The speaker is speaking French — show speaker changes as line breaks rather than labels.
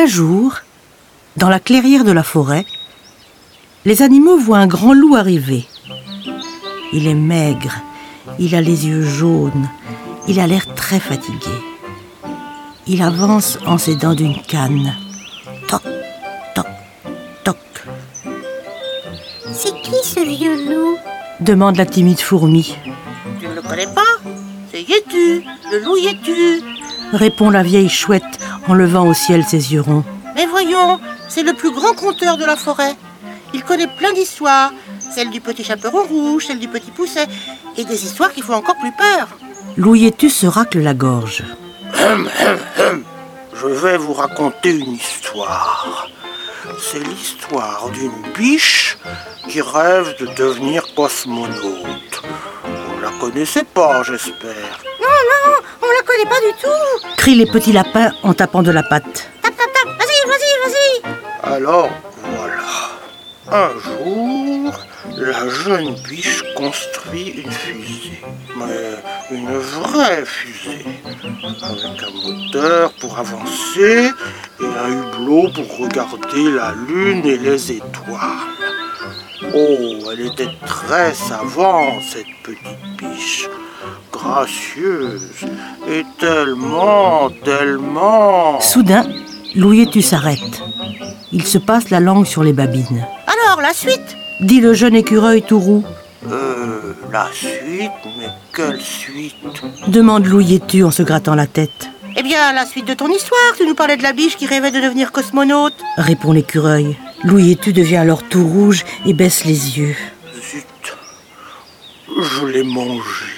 Un jour, dans la clairière de la forêt, les animaux voient un grand loup arriver. Il est maigre, il a les yeux jaunes, il a l'air très fatigué. Il avance en s'aidant d'une canne. Toc, toc, toc.
C'est qui ce vieux loup ?
Demande la timide fourmi.
Tu ne le connais pas ? C'est Yétu, le loup Yétu.
Répond la vieille chouette en levant au ciel ses yeux ronds.
Mais voyons, c'est le plus grand conteur de la forêt. Il connaît plein d'histoires. Celle du petit chaperon rouge, celle du petit pousset, et des histoires qui font encore plus peur.
Loup Yétu se racle la gorge.
Je vais vous raconter une histoire. C'est l'histoire d'une biche qui rêve de devenir cosmonaute. Vous ne la connaissez pas, j'espère.
Non, on la connaît pas du tout.
Crient les petits lapins en tapant de la patte.
Tap, tap, tap, vas-y.
Alors, voilà. Un jour, la jeune biche construit une fusée. Mais une vraie fusée. Avec un moteur pour avancer et un hublot pour regarder la lune et les étoiles. Oh, elle était très savante, cette petite biche. Gracieuse et tellement...
Soudain, Loup Yétu s'arrête. Il se passe la langue sur les babines.
Alors, la suite ?
Dit le jeune écureuil tout roux.
La suite? Mais quelle suite?
Demande Loup Yétu en se grattant la tête.
Eh bien, la suite de ton histoire. Tu nous parlais de la biche qui rêvait de devenir cosmonaute.
Répond l'écureuil. Loup Yétu devient alors tout rouge et baisse les yeux.
Zut, je l'ai mangé.